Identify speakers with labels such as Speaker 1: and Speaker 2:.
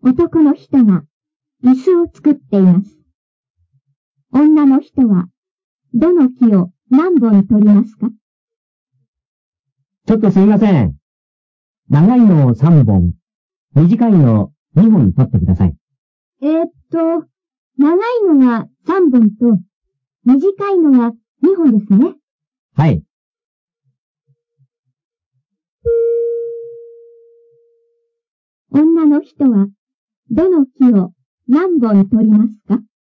Speaker 1: 男の人が椅子を作っています。女の人はどの木を何本取りますか？
Speaker 2: ちょっとすいません。長いのを3本、短いのを2本取ってください。
Speaker 1: 長いのが3本と短いのが2本ですね。
Speaker 2: はい。
Speaker 1: 女の人はどの木を何本取りますか？